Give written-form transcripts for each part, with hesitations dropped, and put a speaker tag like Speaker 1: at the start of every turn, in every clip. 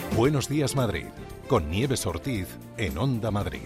Speaker 1: Buenos días, Madrid, con Nieves Ortiz en Onda Madrid.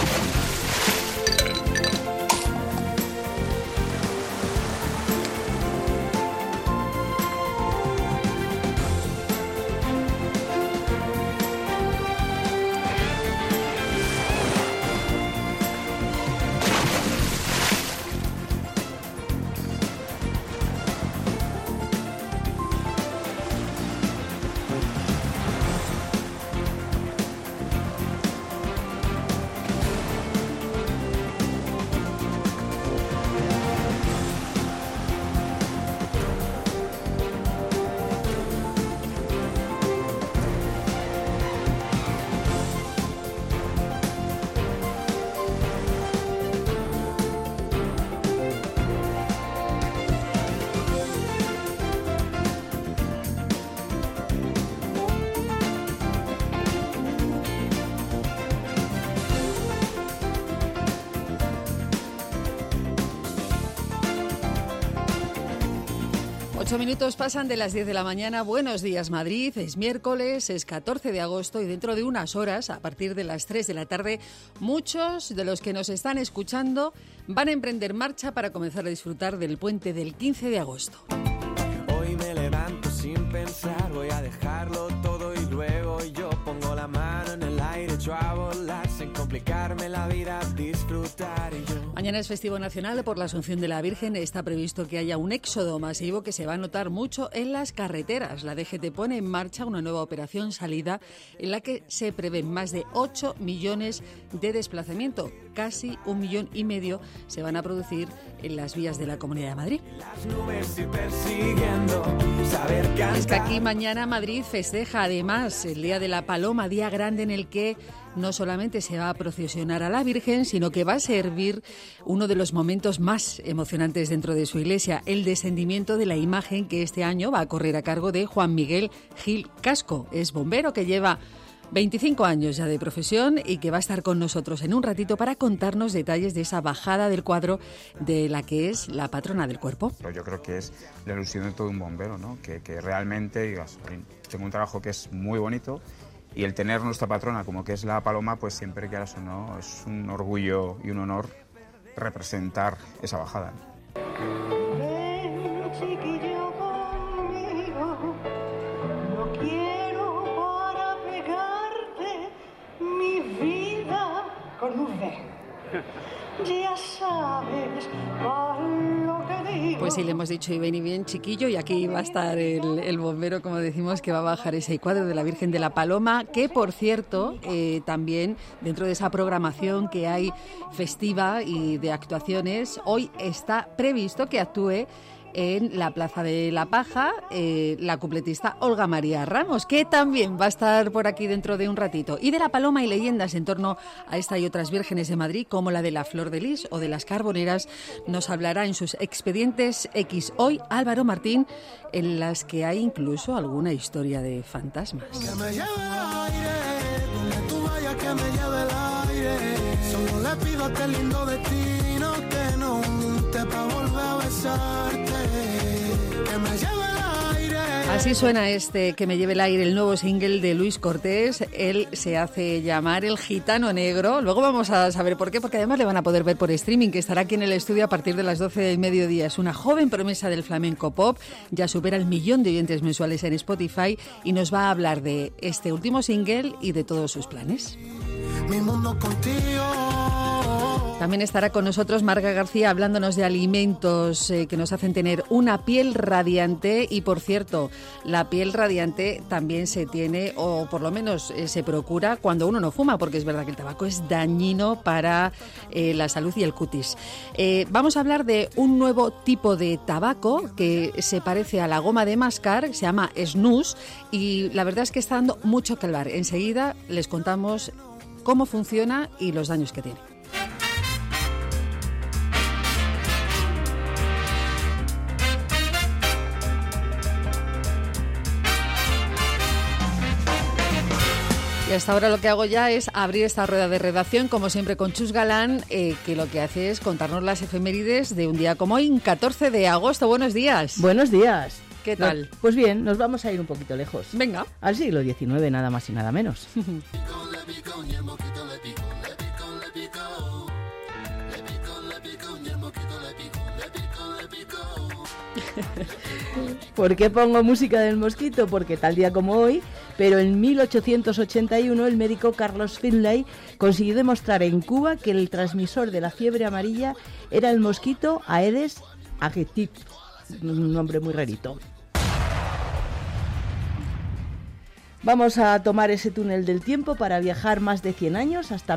Speaker 2: Minutos pasan de las 10 de la mañana. Buenos días, Madrid. Es miércoles, es 14 de agosto y dentro de unas horas, a partir de las 3 de la tarde, muchos de los que nos están escuchando van a emprender marcha para comenzar a disfrutar del puente del 15 de agosto.
Speaker 3: Hoy me levanto sin pensar, voy a dejarlo todo y luego yo pongo la mano en el aire, echo a volar sin complicarme la vida, disfrutar y yo.
Speaker 2: Mañana es festivo nacional por la Asunción de la Virgen. Está previsto que haya un éxodo masivo que se va a notar mucho en las carreteras. La DGT pone en marcha una nueva operación salida en la que se prevén más de 8 millones de desplazamientos. Casi 1,5 millones se van a producir en las vías de la Comunidad de Madrid. Es que aquí mañana Madrid festeja además el Día de la Paloma, día grande en el que no solamente se va a procesionar a la Virgen, sino que va a servir uno de los momentos más emocionantes dentro de su iglesia, el descendimiento de la imagen que este año va a correr a cargo de Juan Miguel Gil Casco. Es bombero que lleva 25 años ya de profesión y que va a estar con nosotros en un ratito para contarnos detalles de esa bajada del cuadro de la que es la patrona del cuerpo.
Speaker 4: Yo creo que es la ilusión de todo un bombero, ¿no? Que realmente digas, tengo un trabajo que es muy bonito y el tener nuestra patrona como que es la Paloma, pues siempre que quieras o no, es un orgullo y un honor representar esa bajada.
Speaker 5: Ven, chiquillo, conmigo, no quiero para pegarte mi vida con V. Ya sabes lo que digo.
Speaker 2: Pues sí, le hemos dicho y ven y bien, chiquillo, y aquí va a estar el bombero, como decimos, que va a bajar ese cuadro de la Virgen de la Paloma, que por cierto, también dentro de esa programación que hay festiva y de actuaciones, hoy está previsto que actúe en la Plaza de la Paja la cupletista Olga María Ramos, que también va a estar por aquí dentro de un ratito. Y de la Paloma y leyendas en torno a esta y otras vírgenes de Madrid, como la de la Flor de Lis o de las Carboneras, nos hablará en sus Expedientes X hoy Álvaro Martín, en las que hay incluso alguna historia de fantasmas.
Speaker 6: Que me lleve el aire, donde tú vayas que me lleve el aire. Solo le pido a este lindo destino que no te pa' volver a besarte. Que me lleve el aire.
Speaker 2: Así suena este Que me lleve el aire, el nuevo single de Luis Cortés. Él se hace llamar El Gitano Negro. Luego vamos a saber por qué, porque además le van a poder ver por streaming, que estará aquí en el estudio a partir de las 12 del mediodía. Es una joven promesa del flamenco pop, ya supera el 1 millón de oyentes mensuales en Spotify y nos va a hablar de este último single y de todos sus planes.
Speaker 6: Mi mundo contigo.
Speaker 2: También estará con nosotros Marga García hablándonos de alimentos que nos hacen tener una piel radiante. Y por cierto, la piel radiante también se tiene, o por lo menos se procura cuando uno no fuma, porque es verdad que el tabaco es dañino para la salud y el cutis. Vamos a hablar de un nuevo tipo de tabaco que se parece a la goma de mascar, se llama snus, y la verdad es que está dando mucho que hablar. Enseguida les contamos cómo funciona y los daños que tiene. Y hasta ahora lo que hago ya es abrir esta rueda de redacción, como siempre con Chus Galán, que lo que hace es contarnos las efemérides de un día como hoy, 14 de agosto. Buenos días.
Speaker 7: Buenos días.
Speaker 2: ¿Qué tal?
Speaker 7: Pues bien, nos vamos a ir un poquito lejos.
Speaker 2: Venga.
Speaker 7: Al siglo XIX, nada más y nada menos. ¿Por qué pongo música del mosquito? Porque tal día como hoy, pero en 1881, el médico Carlos Finlay consiguió demostrar en Cuba que el transmisor de la fiebre amarilla era el mosquito Aedes aegypti, un nombre muy rarito. Vamos a tomar ese túnel del tiempo para viajar más de 100 años hasta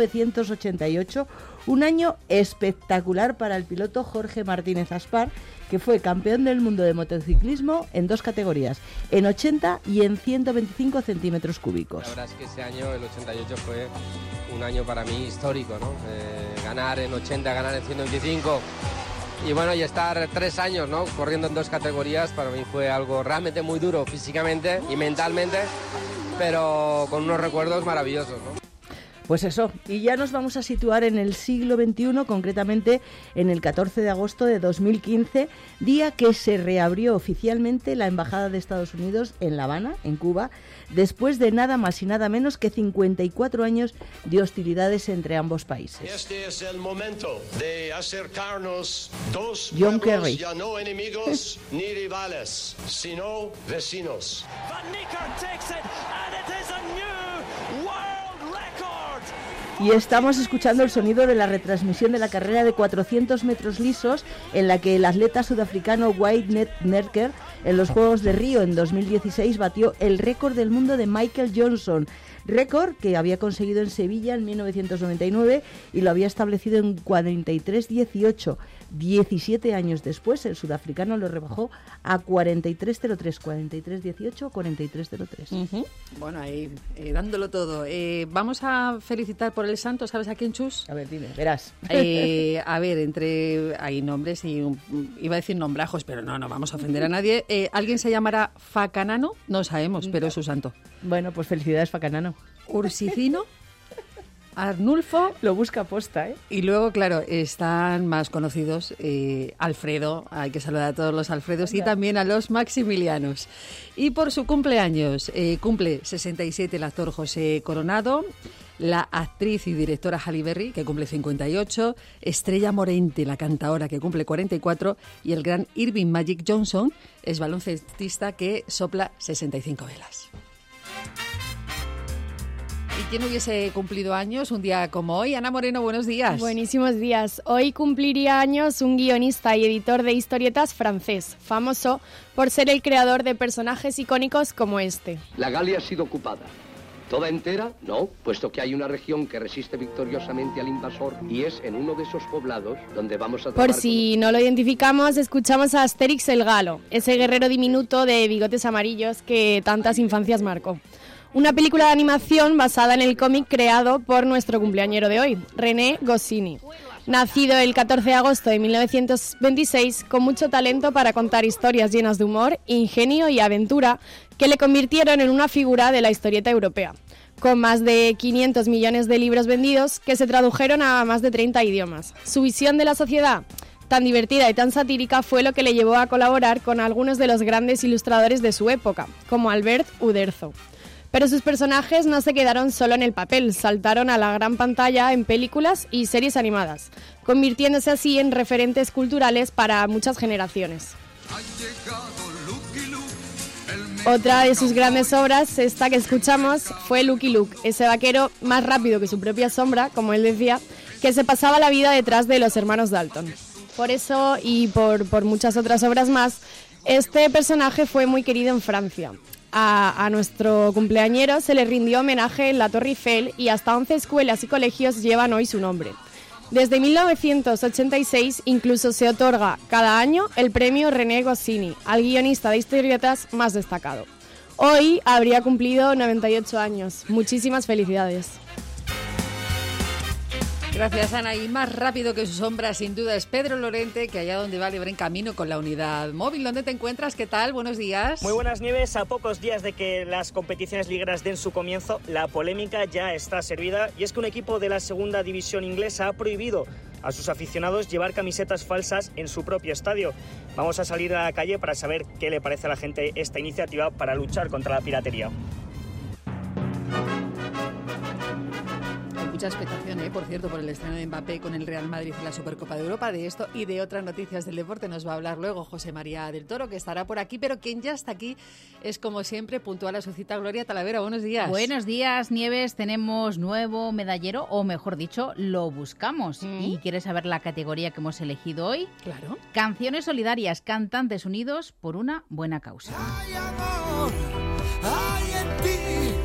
Speaker 7: 1988, un año espectacular para el piloto Jorge Martínez Aspar, que fue campeón del mundo de motociclismo en 2 categorías, en 80 y en 125 centímetros cúbicos.
Speaker 8: La verdad es que ese año, el 88, fue un año para mí histórico, ¿no? Ganar en 80, ganar en 125... Y bueno, y estar 3 años, ¿no?, corriendo en 2 categorías, para mí fue algo realmente muy duro físicamente y mentalmente, pero con unos recuerdos maravillosos, ¿no?
Speaker 7: Pues eso, y ya nos vamos a situar en el siglo XXI, concretamente en el 14 de agosto de 2015, día que se reabrió oficialmente la Embajada de Estados Unidos en La Habana, en Cuba, después de nada más y nada menos que 54 años de hostilidades entre ambos países.
Speaker 9: Este es el momento de acercarnos dos
Speaker 7: John
Speaker 9: pueblos,
Speaker 7: Kerry.
Speaker 9: ya no enemigos ni rivales, sino vecinos.
Speaker 3: Van Niekerk takes it, and it is a new world record.
Speaker 7: Y estamos escuchando el sonido de la retransmisión de la carrera de 400 metros lisos, en la que el atleta sudafricano Wayne Nerker, en los Juegos de Río en 2016, batió el récord del mundo de Michael Johnson, récord que había conseguido en Sevilla en 1999 y lo había establecido en 43:18. 17 años después, el sudafricano lo rebajó a 43:03, 43:18, 43:03.
Speaker 2: Bueno, ahí dándolo todo. Vamos a felicitar por el santo, ¿sabes a quién, Chus?
Speaker 7: A ver, dime, verás.
Speaker 2: A ver, hay nombres y iba a decir nombrajos, pero no vamos a ofender a nadie. ¿Alguien se llamará Facanano? No sabemos, pero es su santo.
Speaker 7: Bueno, pues felicidades, Facanano.
Speaker 2: Ursicino, Arnulfo.
Speaker 7: Lo busca posta, ¿eh?
Speaker 2: Y luego, claro, están más conocidos, Alfredo, hay que saludar a todos los Alfredos, y también a los Maximilianos. Y por su cumpleaños, cumple 67 el actor José Coronado, la actriz y directora Halle Berry, que cumple 58, Estrella Morente, la cantaora, que cumple 44, y el gran Irving Magic Johnson, es baloncestista, que sopla 65 velas. ¿Y quién hubiese cumplido años un día como hoy? Ana Moreno, buenos días.
Speaker 10: Buenísimos días. Hoy cumpliría años un guionista y editor de historietas francés, famoso por ser el creador de personajes icónicos como este.
Speaker 11: La Galia ha sido ocupada. ¿Toda entera? No, puesto que hay una región que resiste victoriosamente al invasor y es en uno de esos poblados donde vamos a...
Speaker 10: Por si no lo identificamos, escuchamos a Asterix el Galo, ese guerrero diminuto de bigotes amarillos que tantas infancias marcó. Una película de animación basada en el cómic creado por nuestro cumpleañero de hoy, René Goscinny. Nacido el 14 de agosto de 1926, con mucho talento para contar historias llenas de humor, ingenio y aventura, que le convirtieron en una figura de la historieta europea, con más de 500 millones de libros vendidos que se tradujeron a más de 30 idiomas. Su visión de la sociedad, tan divertida y tan satírica, fue lo que le llevó a colaborar con algunos de los grandes ilustradores de su época, como Albert Uderzo. Pero sus personajes no se quedaron solo en el papel, saltaron a la gran pantalla en películas y series animadas, convirtiéndose así en referentes culturales para muchas generaciones. Otra de sus grandes obras, esta que escuchamos, fue Lucky Luke, ese vaquero más rápido que su propia sombra, como él decía, que se pasaba la vida detrás de los hermanos Dalton. Por eso, y por muchas otras obras más, este personaje fue muy querido en Francia. A nuestro cumpleañero se le rindió homenaje en la Torre Eiffel y hasta 11 escuelas y colegios llevan hoy su nombre. Desde 1986 incluso se otorga cada año el premio René Goscinny al guionista de historietas más destacado. Hoy habría cumplido 98 años. Muchísimas felicidades.
Speaker 2: Gracias, Ana. Y más rápido que su sombra, sin duda, es Pedro Lorente, que allá donde va libre en camino con la unidad móvil. ¿Dónde te encuentras? ¿Qué tal? Buenos días.
Speaker 12: Muy buenas, Nieves. A pocos días de que las competiciones ligueras den su comienzo, la polémica ya está servida. Y es que un equipo de la segunda división inglesa ha prohibido a sus aficionados llevar camisetas falsas en su propio estadio. Vamos a salir a la calle para saber qué le parece a la gente esta iniciativa para luchar contra la piratería.
Speaker 2: Mucha expectación, por cierto, por el estreno de Mbappé con el Real Madrid en la Supercopa de Europa. De esto y de otras noticias del deporte nos va a hablar luego José María del Toro, que estará por aquí, pero quien ya está aquí es, como siempre, puntual a su cita, Gloria Talavera. Buenos días.
Speaker 13: Buenos días, Nieves. Tenemos nuevo medallero, o mejor dicho, lo buscamos. ¿Y quieres saber la categoría que hemos elegido hoy?
Speaker 2: Claro.
Speaker 13: Canciones solidarias, cantantes unidos por una buena causa.
Speaker 6: Hay amor, hay en ti.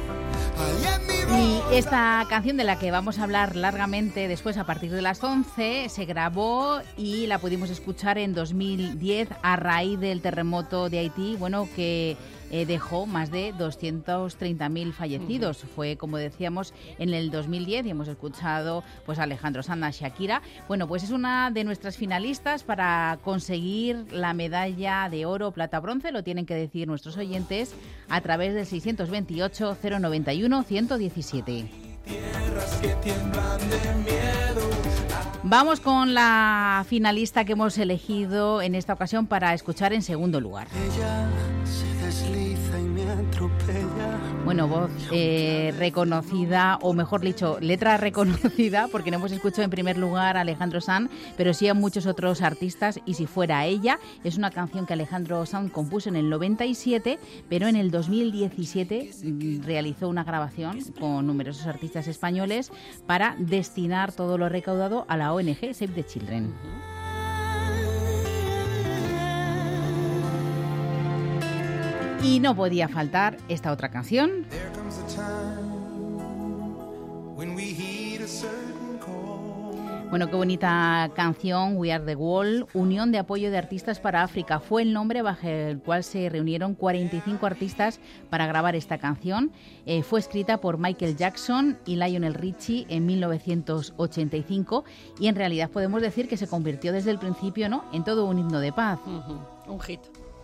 Speaker 13: Y esta canción, de la que vamos a hablar largamente después a partir de las 11, se grabó y la pudimos escuchar en 2010 a raíz del terremoto de Haití, que dejó más de 230.000 fallecidos. Fue, como decíamos, en el 2010 y hemos escuchado a Alejandro Sanz, Shakira. Pues es una de nuestras finalistas para conseguir la medalla de oro, plata, bronce. Lo tienen que decir nuestros oyentes a través del 628 091 117.
Speaker 6: Tierras que tiemblan de miedo.
Speaker 13: Vamos con la finalista que hemos elegido en esta ocasión para escuchar en segundo lugar.
Speaker 6: Ella se desliza y me atropella.
Speaker 13: Voz reconocida, o mejor dicho, letra reconocida, porque no hemos escuchado en primer lugar a Alejandro Sanz, pero sí a muchos otros artistas. Y si fuera ella, es una canción que Alejandro Sanz compuso en el 97, pero en el 2017 realizó una grabación con numerosos artistas españoles para destinar todo lo recaudado a la ONG Save the Children. Y no podía faltar esta otra canción. Qué bonita canción, We Are the Wall, Unión de Apoyo de Artistas para África. Fue el nombre bajo el cual se reunieron 45 artistas para grabar esta canción. Fue escrita por Michael Jackson y Lionel Richie en 1985 y en realidad podemos decir que se convirtió desde el principio, en todo un himno de paz.
Speaker 2: Un hit.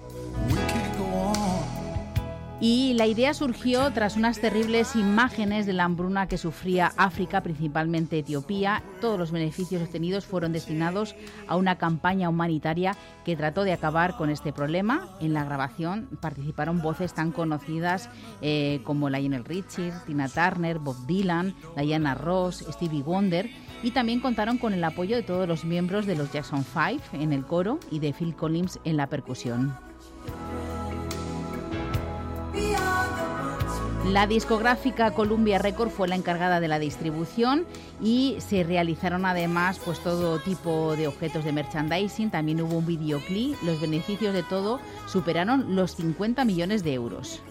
Speaker 13: Y la idea surgió tras unas terribles imágenes de la hambruna que sufría África, principalmente Etiopía. Todos los beneficios obtenidos fueron destinados a una campaña humanitaria que trató de acabar con este problema. En la grabación participaron voces tan conocidas como Lionel Richie, Tina Turner, Bob Dylan, Diana Ross, Stevie Wonder, y también contaron con el apoyo de todos los miembros de los Jackson 5 en el coro y de Phil Collins en la percusión. La discográfica Columbia Records fue la encargada de la distribución y se realizaron además todo tipo de objetos de merchandising. También hubo un videoclip. Los beneficios de todo superaron los 50 millones de euros.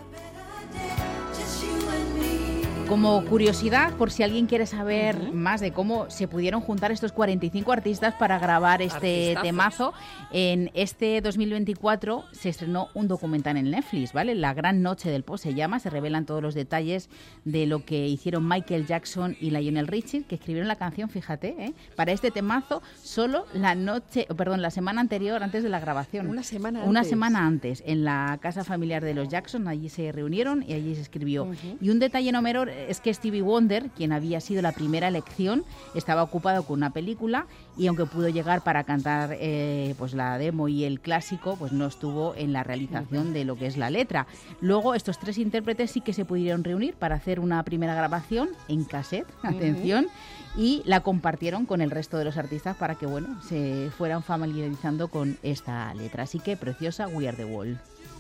Speaker 13: Como curiosidad, por si alguien quiere saber más de cómo se pudieron juntar estos 45 artistas para grabar este temazo, en este 2024 se estrenó un documental en Netflix, ¿vale? La Gran Noche del Pop se llama, se revelan todos los detalles de lo que hicieron Michael Jackson y Lionel Richie, que escribieron la canción, fíjate, para este temazo solo la semana anterior, antes de la grabación.
Speaker 2: Una
Speaker 13: semana antes, en la casa familiar de los Jackson. Allí se reunieron y allí se escribió. Y un detalle no menor es que Stevie Wonder, quien había sido la primera elección, estaba ocupado con una película y aunque pudo llegar para cantar la demo y el clásico, no estuvo en la realización de lo que es la letra. Luego estos tres intérpretes sí que se pudieron reunir para hacer una primera grabación en cassette, atención, y la compartieron con el resto de los artistas para que se fueran familiarizando con esta letra. Así que preciosa, We Are the Wall.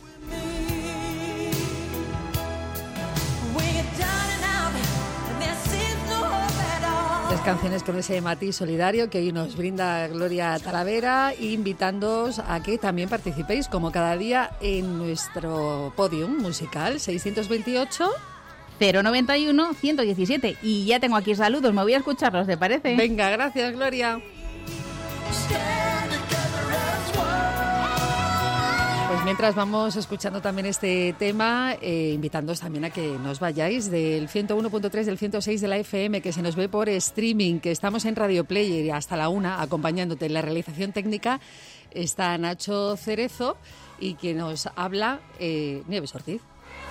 Speaker 2: Tres canciones con ese matiz solidario que hoy nos brinda Gloria Talavera, invitándoos a que también participéis como cada día en nuestro podium musical 628
Speaker 13: 091 117. Y ya tengo aquí saludos, me voy a escucharlos, ¿te parece?
Speaker 2: Venga, gracias, Gloria. Pues Mientras vamos escuchando también este tema, invitándoos también a que nos vayáis del 101.3, del 106 de la FM, que se nos ve por streaming, que estamos en Radio Player y hasta la 1 acompañándote. En la realización técnica está Nacho Cerezo y quien nos habla, Nieves Ortiz.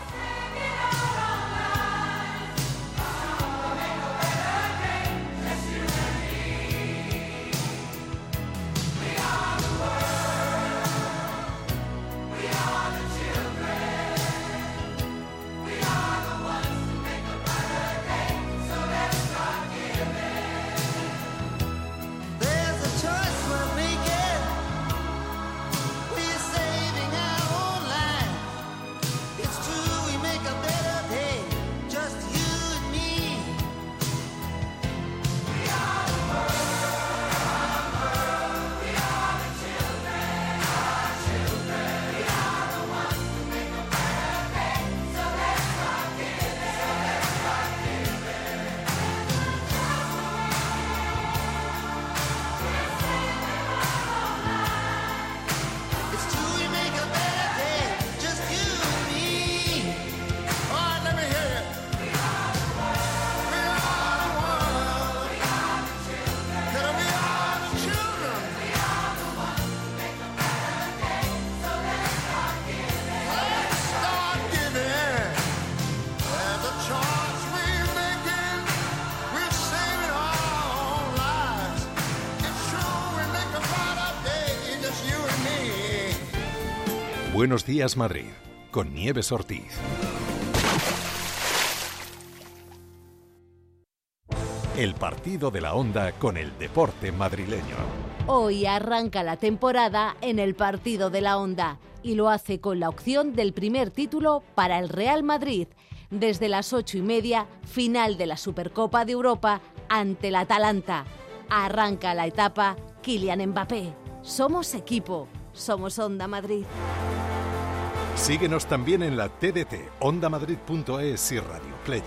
Speaker 1: Buenos días, Madrid, con Nieves Ortiz. El partido de la Onda con el deporte madrileño.
Speaker 14: Hoy arranca la temporada en el partido de la Onda y lo hace con la opción del primer título para el Real Madrid. Desde las 8:30, final de la Supercopa de Europa ante la Atalanta. Arranca la etapa Kylian Mbappé. Somos equipo, somos Onda Madrid.
Speaker 1: Síguenos también en la TDT, ondamadrid.es y Radio Player.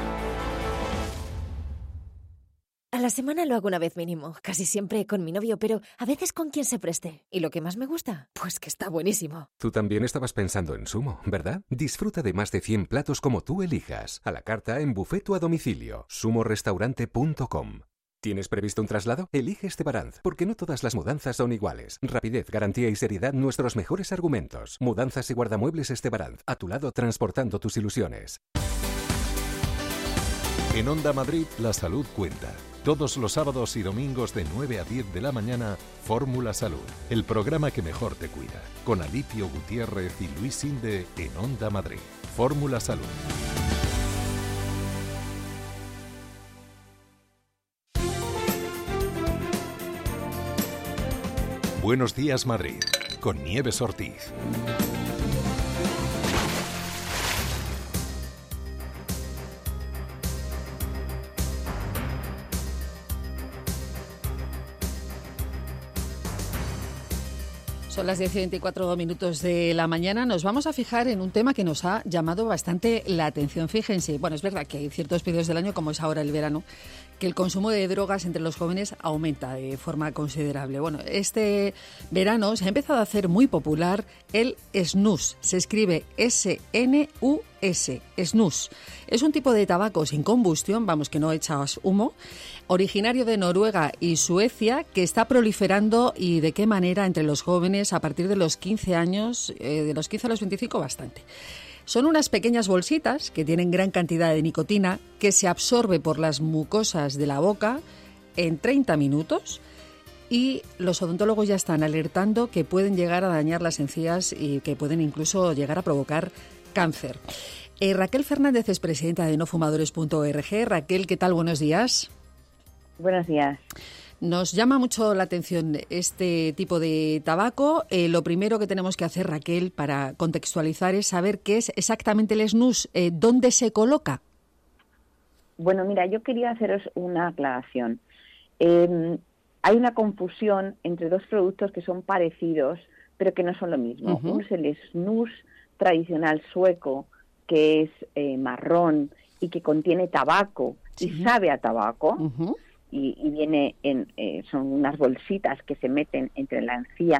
Speaker 15: A la semana lo hago una vez mínimo, casi siempre con mi novio, pero a veces con quien se preste. ¿Y lo que más me gusta? Pues que está buenísimo.
Speaker 16: Tú también estabas pensando en Sumo, ¿verdad? Disfruta de más de 100 platos como tú elijas, a la carta, en buffet o a domicilio. sumorestaurante.com. ¿Tienes previsto un traslado? Elige Estebaranz, porque no todas las mudanzas son iguales. Rapidez, garantía y seriedad, nuestros mejores argumentos. Mudanzas y guardamuebles Estebaranz, a tu lado transportando tus ilusiones.
Speaker 1: En Onda Madrid, la salud cuenta. Todos los sábados y domingos de 9 a 10 de la mañana, Fórmula Salud, el programa que mejor te cuida. Con Alipio Gutiérrez y Luis Inde en Onda Madrid. Fórmula Salud. Buenos días, Madrid, con Nieves Ortiz.
Speaker 2: Son las 10:24 minutos de la mañana. Nos vamos a fijar en un tema que nos ha llamado bastante la atención. Fíjense, bueno, es verdad que hay ciertos periodos del año, como es ahora el verano, que el consumo de drogas entre los jóvenes aumenta de forma considerable. Bueno, este verano se ha empezado a hacer muy popular el snus. Se escribe S-N-U-S, snus. Es un tipo de tabaco sin combustión, vamos, que no echas humo, originario de Noruega y Suecia, que está proliferando y de qué manera entre los jóvenes a partir de los 15 años, de los 15 a los 25 bastante. Son unas pequeñas bolsitas que tienen gran cantidad de nicotina que se absorbe por las mucosas de la boca en 30 minutos y los odontólogos ya están alertando que pueden llegar a dañar las encías y que pueden incluso llegar a provocar cáncer. Raquel Fernández es presidenta de nofumadores.org. Raquel, ¿qué tal? Buenos días.
Speaker 17: Buenos días.
Speaker 2: Nos llama mucho la atención este tipo de tabaco. Lo primero que tenemos que hacer, Raquel, para contextualizar es saber qué es exactamente el snus, dónde se coloca.
Speaker 17: Bueno, mira, yo quería haceros una aclaración. Hay una confusión entre dos productos que son parecidos, pero que no son lo mismo. Uno es el snus tradicional sueco, que es marrón y que contiene tabaco y sabe a tabaco. Y viene son unas bolsitas que se meten entre la encía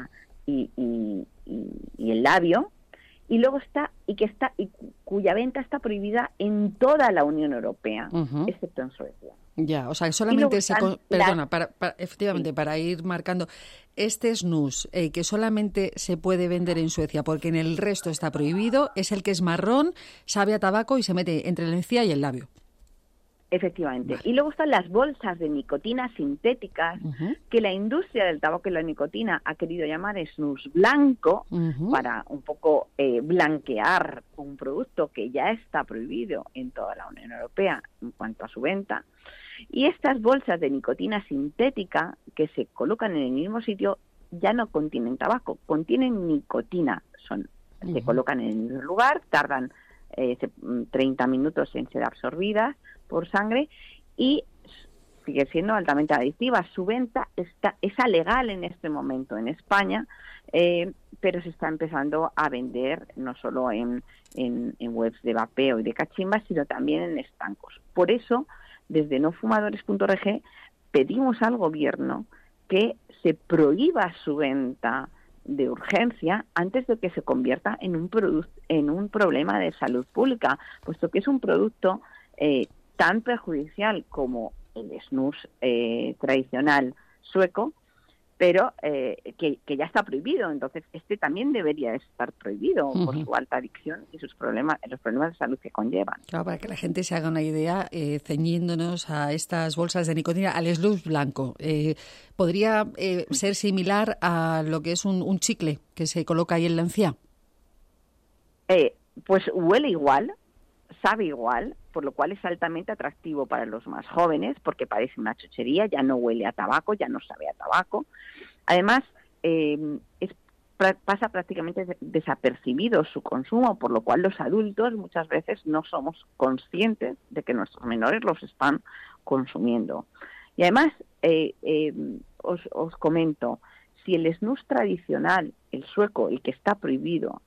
Speaker 17: y el labio, y luego cuya venta está prohibida en toda la Unión Europea, excepto en Suecia.
Speaker 2: Ya, o sea, que solamente efectivamente, para ir marcando, este snus que solamente se puede vender en Suecia porque en el resto está prohibido, es el que es marrón, sabe a tabaco y se mete entre la encía y el labio.
Speaker 17: Efectivamente. Vale. Y luego están las bolsas de nicotina sintéticas, que la industria del tabaco y la nicotina ha querido llamar snus blanco, para un poco blanquear un producto que ya está prohibido en toda la Unión Europea en cuanto a su venta. Y estas bolsas de nicotina sintética que se colocan en el mismo sitio ya no contienen tabaco, contienen nicotina. Se colocan en el mismo lugar, tardan 30 minutos en ser absorbidas por sangre y sigue siendo altamente adictiva. Su venta es legal en este momento en España, pero se está empezando a vender no solo en webs de vapeo y de cachimba, sino también en estancos. Por eso, desde nofumadores.org pedimos al gobierno que se prohíba su venta de urgencia antes de que se convierta en un problema de salud pública, puesto que es un producto tan perjudicial como el snus tradicional sueco, pero que ya está prohibido. Entonces, este también debería estar prohibido por su alta adicción y los problemas de salud que conllevan.
Speaker 2: Claro, para que la gente se haga una idea, ceñiéndonos a estas bolsas de nicotina, al snus blanco, ¿podría ser similar a lo que es un chicle que se coloca ahí en la encía?
Speaker 17: Pues huele igual, sabe igual, por lo cual es altamente atractivo para los más jóvenes, porque parece una chuchería, ya no huele a tabaco, ya no sabe a tabaco. Además, pasa prácticamente desapercibido su consumo, por lo cual los adultos muchas veces no somos conscientes de que nuestros menores los están consumiendo. Y además, os comento, si el snus tradicional, el sueco, el que está prohibido,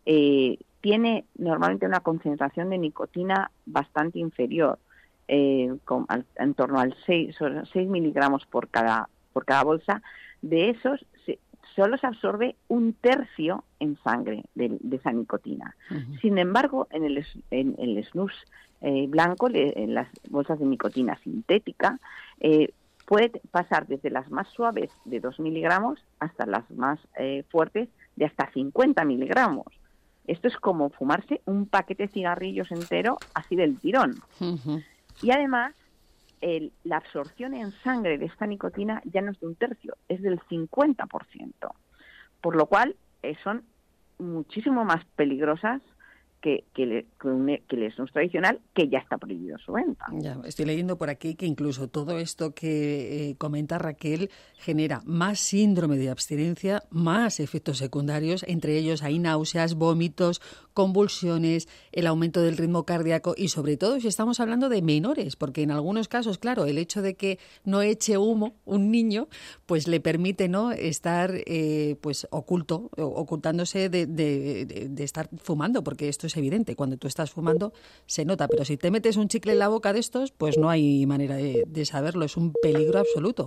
Speaker 17: tiene normalmente una concentración de nicotina bastante inferior, en torno al 6 miligramos por cada bolsa. De esos, solo se absorbe 1/3 en sangre de esa nicotina. Sin embargo, en el snus blanco, en las bolsas de nicotina sintética, puede pasar desde las más suaves de 2 miligramos hasta las más fuertes de hasta 50 miligramos. Esto es como fumarse un paquete de cigarrillos entero así del tirón. Y además, la absorción en sangre de esta nicotina ya no es de 1/3, es del 50%. Por lo cual, son muchísimo más peligrosas que el snus tradicional, que ya está prohibido su venta.
Speaker 2: Ya, estoy leyendo por aquí que incluso todo esto que comenta Raquel genera más síndrome de abstinencia, más efectos secundarios, entre ellos hay náuseas, vómitos, convulsiones, el aumento del ritmo cardíaco y sobre todo si estamos hablando de menores, porque en algunos casos, claro, el hecho de que no eche humo un niño, pues le permite no estar pues ocultándose de estar fumando, porque esto es evidente, cuando tú estás fumando se nota, pero si te metes un chicle en la boca de estos, pues no hay manera de saberlo, es un peligro absoluto.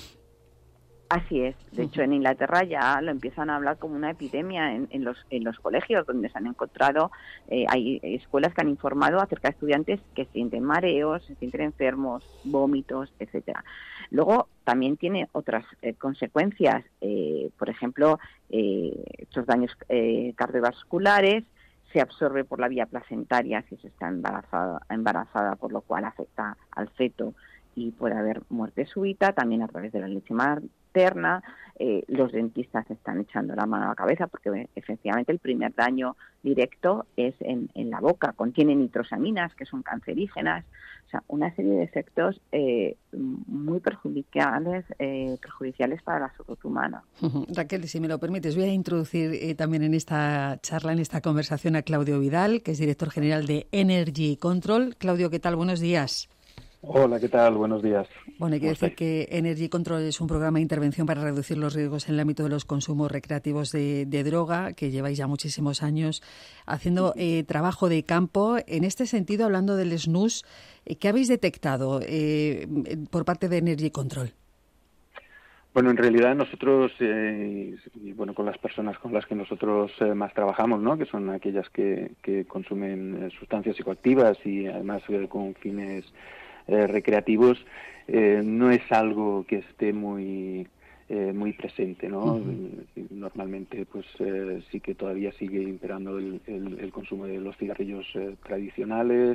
Speaker 17: Así es. De hecho, en Inglaterra ya lo empiezan a hablar como una epidemia en los colegios, donde se han encontrado, hay escuelas que han informado acerca de estudiantes que sienten mareos, se sienten enfermos, vómitos, etcétera. Luego también tiene otras consecuencias, por ejemplo, estos daños cardiovasculares, se absorbe por la vía placentaria si se está embarazada, por lo cual afecta al feto y puede haber muerte súbita, también a través de la leche materna. Los dentistas están echando la mano a la cabeza porque efectivamente el primer daño directo es en la boca. Contiene nitrosaminas que son cancerígenas, o sea, una serie de efectos muy perjudiciales para la salud humana.
Speaker 2: Raquel, si me lo permites, voy a introducir también en esta charla, en esta conversación, a Claudio Vidal, que es director general de Energy Control. Claudio, ¿qué tal? Buenos días.
Speaker 18: Hola, ¿qué tal? Buenos días.
Speaker 2: Bueno, hay que decir que Energy Control es un programa de intervención para reducir los riesgos en el ámbito de los consumos recreativos de droga, que lleváis ya muchísimos años haciendo trabajo de campo. En este sentido, hablando del snus, ¿qué habéis detectado por parte de Energy Control?
Speaker 18: Bueno, en realidad nosotros, y bueno, con las personas con las que nosotros más trabajamos, ¿no?, que son aquellas que consumen sustancias psicoactivas y además con fines recreativos, no es algo que esté muy presente, ¿no? Uh-huh. Normalmente, pues sí que todavía sigue imperando el consumo de los cigarrillos tradicionales,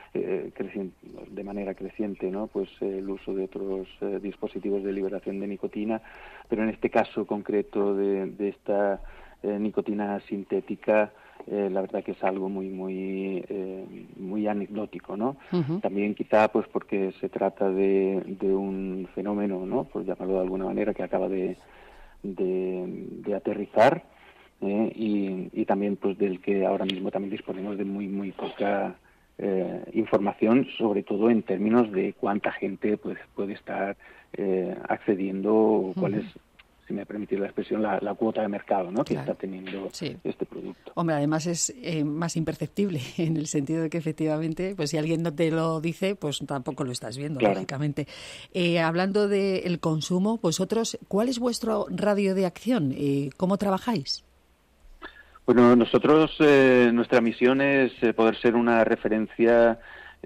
Speaker 18: de manera creciente, ¿no?, pues el uso de otros dispositivos de liberación de nicotina, pero en este caso concreto de esta nicotina sintética, la verdad que es algo muy anecdótico, ¿no? Uh-huh. También quizá pues porque se trata de un fenómeno, ¿no?, por llamarlo de alguna manera, que acaba de aterrizar, y también pues del que ahora mismo también disponemos de muy poca información, sobre todo en términos de cuánta gente pues puede estar accediendo, o cuál es, si me permite la expresión, la cuota de mercado, ¿no?, que está teniendo este producto.
Speaker 2: Hombre, además es más imperceptible, en el sentido de que efectivamente, pues si alguien no te lo dice, pues tampoco lo estás viendo, claro, lógicamente. Hablando del consumo, vosotros, ¿cuál es vuestro radio de acción? ¿Cómo trabajáis?
Speaker 18: Bueno, nosotros, nuestra misión es poder ser una referencia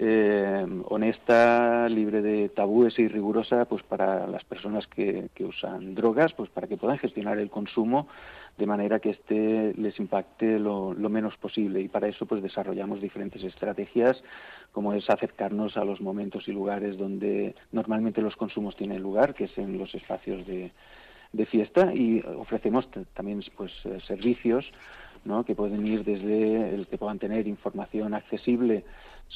Speaker 18: honesta, libre de tabúes y rigurosa, pues para las personas que usan drogas, pues para que puedan gestionar el consumo de manera que les impacte lo menos posible, y para eso pues desarrollamos diferentes estrategias, como es acercarnos a los momentos y lugares donde normalmente los consumos tienen lugar, que es en los espacios de fiesta, y ofrecemos también pues servicios, ¿no?, que pueden ir desde el que puedan tener información accesible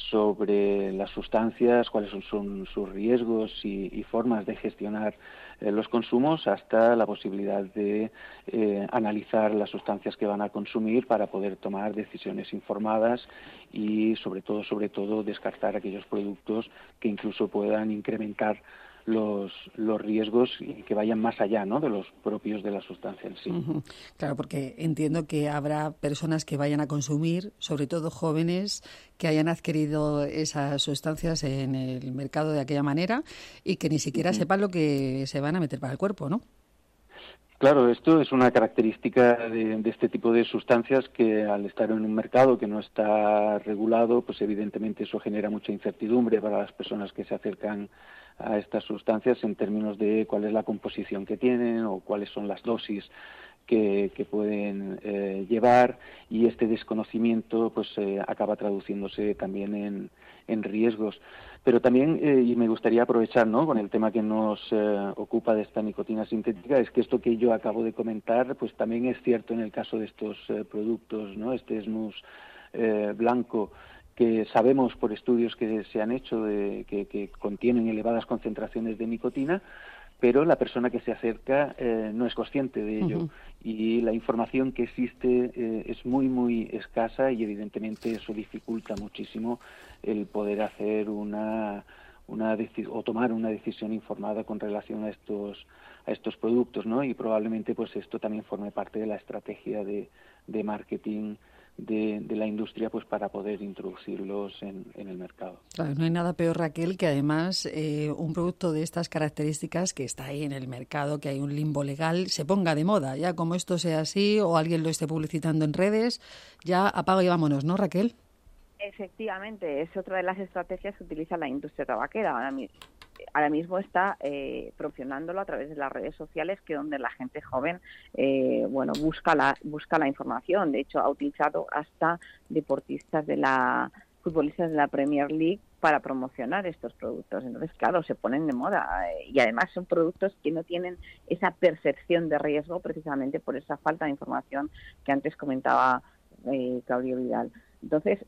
Speaker 18: sobre las sustancias, cuáles son sus riesgos y formas de gestionar los consumos, hasta la posibilidad de analizar las sustancias que van a consumir para poder tomar decisiones informadas y sobre todo descartar aquellos productos que incluso puedan incrementar los riesgos y que vayan más allá, ¿no?, de los propios de la sustancia en sí.
Speaker 2: Uh-huh. Claro, porque entiendo que habrá personas que vayan a consumir, sobre todo jóvenes, que hayan adquirido esas sustancias en el mercado de aquella manera y que ni siquiera sepan lo que se van a meter para el cuerpo, ¿no?
Speaker 18: Claro, esto es una característica de este tipo de sustancias, que al estar en un mercado que no está regulado, pues evidentemente eso genera mucha incertidumbre para las personas que se acercan a estas sustancias en términos de cuál es la composición que tienen o cuáles son las dosis que pueden llevar, y este desconocimiento pues acaba traduciéndose también en riesgos. Pero también, y me gustaría aprovechar, ¿no?, con el tema que nos ocupa de esta nicotina sintética, es que esto que yo acabo de comentar pues también es cierto en el caso de estos productos, ¿no?, este snus blanco, que sabemos por estudios que se han hecho que contienen elevadas concentraciones de nicotina, pero la persona que se acerca no es consciente de ello. Uh-huh. Y la información que existe es muy escasa, y evidentemente eso dificulta muchísimo el poder hacer o tomar una decisión informada con relación a estos productos, ¿no? Y probablemente pues esto también forme parte de la estrategia de marketing de la industria, pues para poder introducirlos en el mercado.
Speaker 2: Claro, no hay nada peor, Raquel, que además un producto de estas características, que está ahí en el mercado, que hay un limbo legal, se ponga de moda. Ya como esto sea así, o alguien lo esté publicitando en redes, ya apaga y vámonos, ¿no, Raquel?
Speaker 17: Efectivamente, es otra de las estrategias que utiliza la industria tabaquera. Ahora mismo está promocionándolo a través de las redes sociales, que donde la gente joven busca la información. De hecho, ha utilizado hasta futbolistas de la Premier League para promocionar estos productos. Entonces, claro, se ponen de moda, y además son productos que no tienen esa percepción de riesgo, precisamente por esa falta de información que antes comentaba Claudio Vidal. Entonces,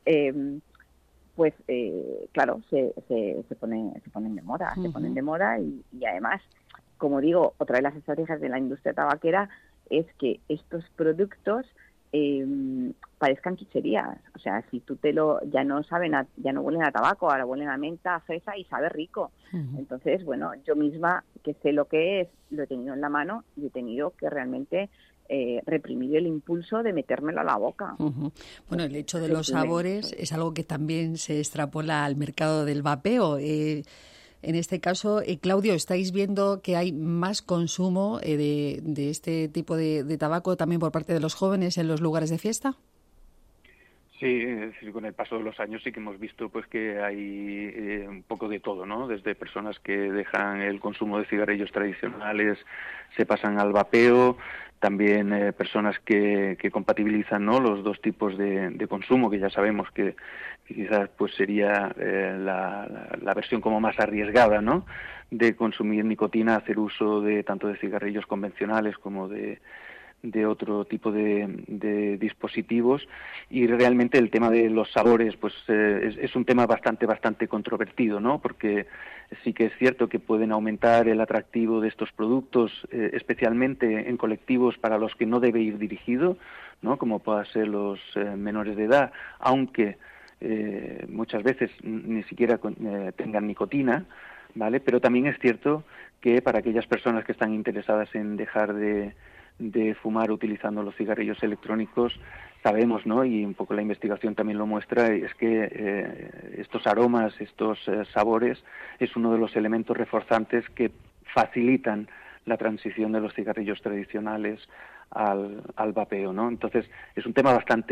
Speaker 17: claro, se ponen de moda, uh-huh. Se ponen de moda, y además, como digo, otra de las estrategias de la industria tabaquera es que estos productos parezcan quicherías. O sea, si tú ya no huelen a tabaco, ahora huelen a menta, a fresa, y sabe rico. Uh-huh. Entonces, bueno, yo misma, que sé lo que es, lo he tenido en la mano y he tenido que realmente reprimir el impulso de metérmelo a la boca.
Speaker 2: Uh-huh. Bueno, el hecho de los sabores es algo que también se extrapola al mercado del vapeo. En este caso, Claudio, ¿estáis viendo que hay más consumo de este tipo de tabaco también por parte de los jóvenes en los lugares de fiesta?
Speaker 18: Sí, es decir, con el paso de los años sí que hemos visto pues que hay un poco de todo, ¿no? Desde personas que dejan el consumo de cigarrillos tradicionales, se pasan al vapeo, también personas que compatibilizan, ¿no?, los dos tipos de consumo, que ya sabemos que quizás pues sería la versión como más arriesgada, ¿no?, de consumir nicotina, hacer uso de tanto de cigarrillos convencionales como de otro tipo de dispositivos. Y realmente el tema de los sabores pues es un tema bastante controvertido, ¿no? Porque sí que es cierto que pueden aumentar el atractivo de estos productos, especialmente en colectivos para los que no debe ir dirigido, ¿no?, como puedan ser los menores de edad, aunque muchas veces ni siquiera tengan nicotina, ¿vale? Pero también es cierto que para aquellas personas que están interesadas en dejar de fumar utilizando los cigarrillos electrónicos, sabemos, ¿no?, y un poco la investigación también lo muestra, es que estos aromas, estos sabores, es uno de los elementos reforzantes que facilitan la transición de los cigarrillos tradicionales al vapeo, ¿no? Entonces es un tema bastante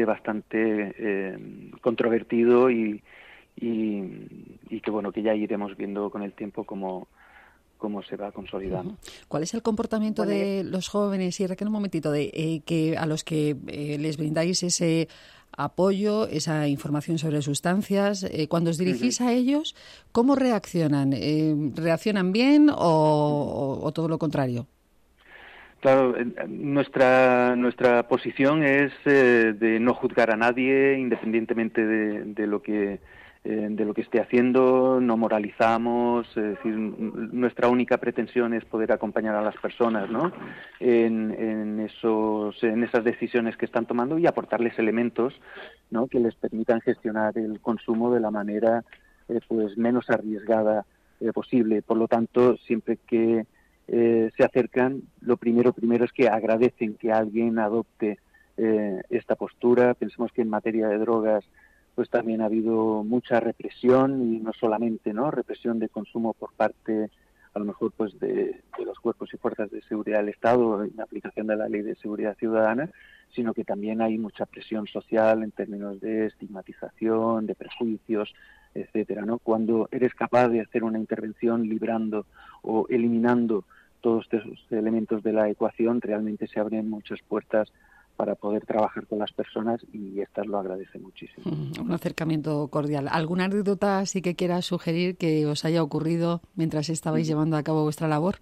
Speaker 18: controvertido y que bueno, que ya iremos viendo con el tiempo cómo se va consolidando.
Speaker 2: ¿Cuál es el comportamiento de los jóvenes? Y Raquel, un momentito, que a los que les brindáis ese apoyo, esa información sobre sustancias, cuando os dirigís a ellos, ¿cómo reaccionan? ¿Reaccionan bien o todo lo contrario?
Speaker 18: Claro, nuestra posición es de no juzgar a nadie, independientemente de lo que esté haciendo, no moralizamos, es decir, nuestra única pretensión es poder acompañar a las personas, ¿no?, en esas decisiones que están tomando y aportarles elementos, ¿no?, que les permitan gestionar el consumo de la manera pues menos arriesgada posible. Por lo tanto, siempre que se acercan, lo primero es que agradecen que alguien adopte esta postura. Pensemos que en materia de drogas pues también ha habido mucha represión, y no solamente, ¿no?, represión de consumo por parte, a lo mejor, pues de los cuerpos y fuerzas de seguridad del Estado en aplicación de la Ley de Seguridad Ciudadana, sino que también hay mucha presión social en términos de estigmatización, de prejuicios, etcétera, ¿no? Cuando eres capaz de hacer una intervención librando o eliminando todos esos elementos de la ecuación, realmente se abren muchas puertas para poder trabajar con las personas, y estas lo agradecen muchísimo.
Speaker 2: Un acercamiento cordial. ¿Alguna anécdota sí que quieras sugerir que os haya ocurrido mientras estabais llevando a cabo vuestra labor?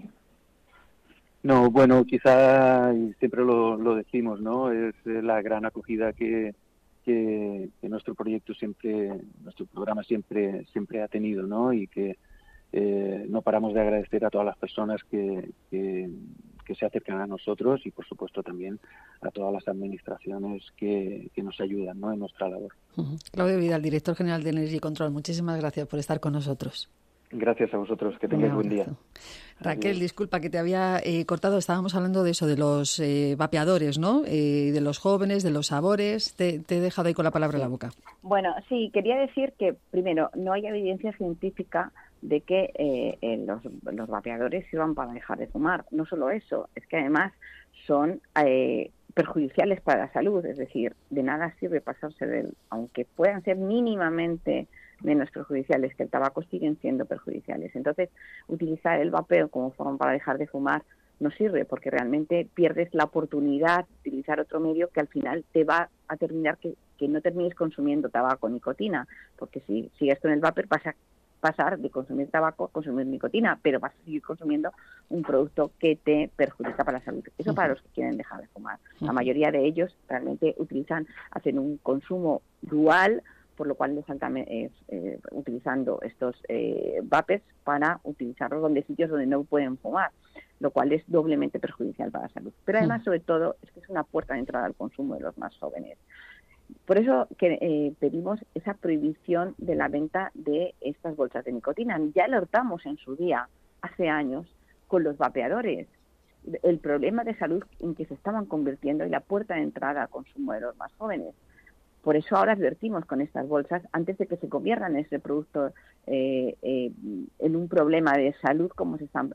Speaker 18: No, bueno, quizá, y siempre lo decimos, ¿no?, es la gran acogida que nuestro proyecto nuestro programa siempre ha tenido, ¿no?, y que no paramos de agradecer a todas las personas que se acercan a nosotros, y por supuesto también a todas las administraciones que nos ayudan, ¿no?, en nuestra labor.
Speaker 2: Claudio Vidal, director general de Energy Control, muchísimas gracias por estar con nosotros.
Speaker 18: Gracias a vosotros, que tengáis buen día.
Speaker 2: Raquel, adiós. Disculpa que te había cortado, estábamos hablando de eso, de los vapeadores, ¿no? De los jóvenes, de los sabores. Te he dejado ahí con la palabra en la boca.
Speaker 17: Bueno, sí, quería decir que, primero, no hay evidencia científica de que los vapeadores sirvan para dejar de fumar. No solo eso, es que además son perjudiciales para la salud, es decir, de nada sirve pasarse de él, aunque puedan ser mínimamente menos perjudiciales que el tabaco, siguen siendo perjudiciales. Entonces, utilizar el vapeo como forma para dejar de fumar no sirve, porque realmente pierdes la oportunidad de utilizar otro medio que al final te va a terminar que no termines consumiendo tabaco, nicotina, porque si sigues con el vapor vas a pasar de consumir tabaco a consumir nicotina, pero vas a seguir consumiendo un producto que te perjudica para la salud. Eso para los que quieren dejar de fumar. La mayoría de ellos realmente hacen un consumo dual, por lo cual les utilizando estos vapes para utilizarlos en sitios donde no pueden fumar, lo cual es doblemente perjudicial para la salud. Pero además, sobre todo, es que es una puerta de entrada al consumo de los más jóvenes. Por eso que pedimos esa prohibición de la venta de estas bolsas de nicotina. Ya alertamos en su día, hace años, con los vapeadores, el problema de salud en que se estaban convirtiendo y la puerta de entrada al consumo de los más jóvenes. Por eso ahora advertimos con estas bolsas, antes de que se conviertan en ese producto en un problema de salud como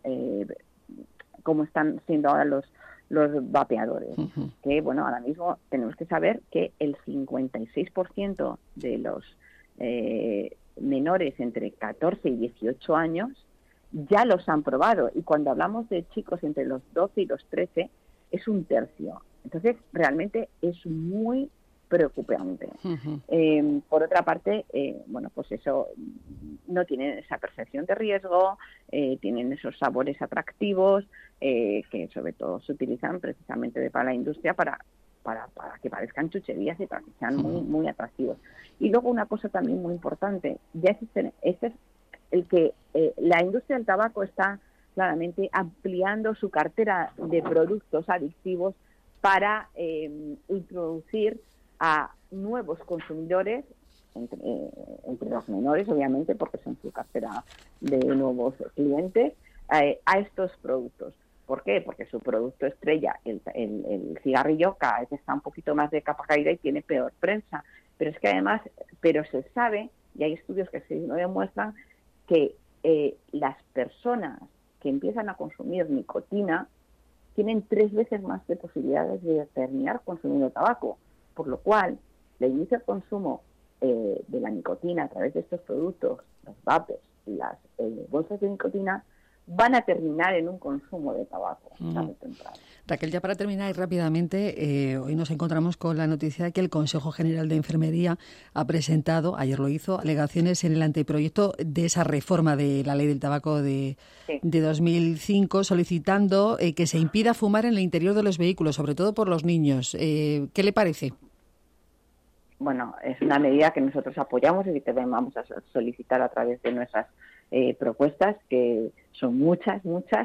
Speaker 17: están siendo ahora los vapeadores. Que bueno, ahora mismo tenemos que saber que el 56% de los menores entre 14 y 18 años ya los han probado, y cuando hablamos de chicos entre los 12 y los 13 es un tercio. Entonces realmente es muy preocupante. Por otra parte, bueno, pues eso, no tienen esa percepción de riesgo, tienen esos sabores atractivos, que sobre todo se utilizan precisamente para la industria para que parezcan chucherías y para que sean muy, muy atractivos. Y luego una cosa también muy importante, ya existen, este es el que la industria del tabaco está claramente ampliando su cartera de productos adictivos para introducir a nuevos consumidores, entre los menores, obviamente, porque son su cartera de nuevos clientes, a estos productos. ¿Por qué? Porque su producto estrella, el cigarrillo, cada vez está un poquito más de capa caída y tiene peor prensa. Pero es que además, se sabe, y hay estudios que sí lo demuestran, que las personas que empiezan a consumir nicotina tienen 3 veces más de posibilidades de terminar consumiendo tabaco, por lo cual el inicio de consumo de la nicotina a través de estos productos, los vapes y las bolsas de nicotina, van a terminar en un consumo de tabaco tarde o temprano.
Speaker 2: Raquel, ya para terminar y rápidamente, hoy nos encontramos con la noticia de que el Consejo General de Enfermería ha presentado, ayer lo hizo, alegaciones en el anteproyecto de esa reforma de la Ley del Tabaco de 2005, solicitando que se impida fumar en el interior de los vehículos, sobre todo por los niños. ¿Qué le parece?
Speaker 17: Bueno, es una medida que nosotros apoyamos y que vamos a solicitar a través de nuestras propuestas, que son muchas,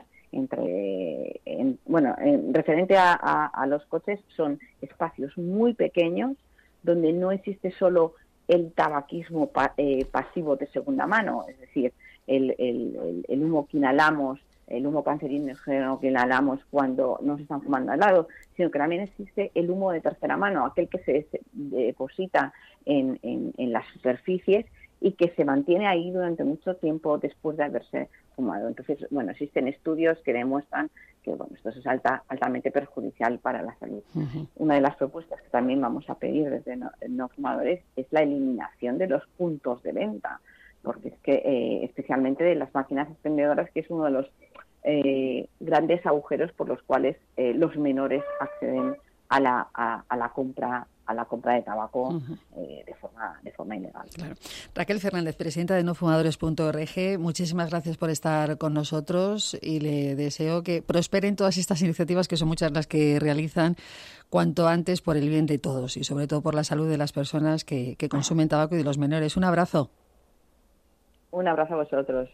Speaker 17: referente a los coches, son espacios muy pequeños donde no existe solo el tabaquismo pasivo de segunda mano, es decir, el humo que inhalamos, el humo cancerígeno que inhalamos cuando nos están fumando al lado, sino que también existe el humo de tercera mano, aquel que se deposita en las superficies y que se mantiene ahí durante mucho tiempo después de haberse fumado. Entonces, bueno, existen estudios que demuestran que, bueno, esto es altamente perjudicial para la salud. Una de las propuestas que también vamos a pedir desde no fumadores es la eliminación de los puntos de venta, porque es que especialmente de las máquinas expendedoras, que es uno de los grandes agujeros por los cuales los menores acceden a la compra de tabaco de forma ilegal.
Speaker 2: Claro. Raquel Fernández, presidenta de nofumadores.org, muchísimas gracias por estar con nosotros y le deseo que prosperen todas estas iniciativas, que son muchas las que realizan, cuanto antes, por el bien de todos y sobre todo por la salud de las personas que consumen tabaco y de los menores. Un abrazo.
Speaker 17: Un abrazo a vosotros.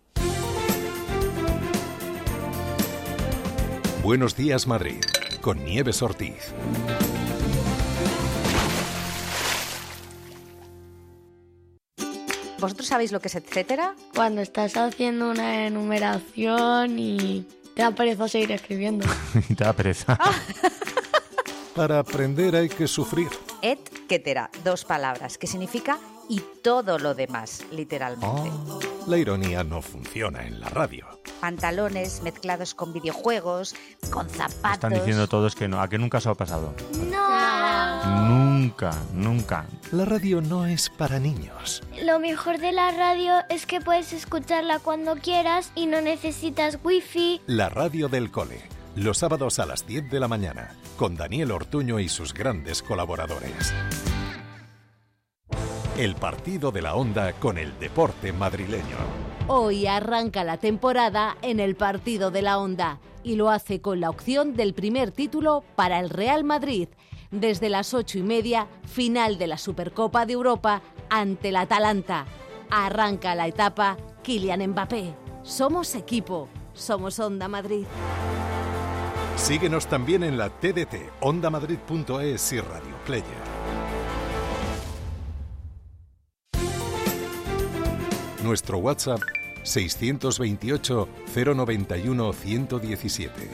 Speaker 1: Buenos días, Madrid, con Nieves Ortiz.
Speaker 19: ¿Vosotros sabéis lo que es etcétera?
Speaker 20: Cuando estás haciendo una enumeración y te da pereza seguir escribiendo.
Speaker 21: Te da pereza.
Speaker 1: Para aprender hay que sufrir.
Speaker 19: Etcétera, 2 palabras, que significa y todo lo demás, literalmente.
Speaker 1: La ironía no funciona en la radio.
Speaker 19: Pantalones mezclados con videojuegos, con zapatos.
Speaker 21: Están diciendo todos que no. ¿A que nunca os ha pasado?
Speaker 20: No.
Speaker 21: Nunca.
Speaker 1: La radio no es para niños.
Speaker 20: Lo mejor de la radio es que puedes escucharla cuando quieras y no necesitas wifi.
Speaker 1: La radio del cole. Los sábados a las 10 de la mañana, con Daniel Ortuño y sus grandes colaboradores. El partido de la Onda con el deporte madrileño.
Speaker 14: Hoy arranca la temporada en el partido de la Onda y lo hace con la opción del primer título para el Real Madrid. Desde las 8:30, final de la Supercopa de Europa ante el Atalanta. Arranca la etapa Kylian Mbappé. Somos equipo, somos Onda Madrid.
Speaker 1: Síguenos también en la TDT, ondamadrid.es y Radio Player. Nuestro WhatsApp 628 091 117.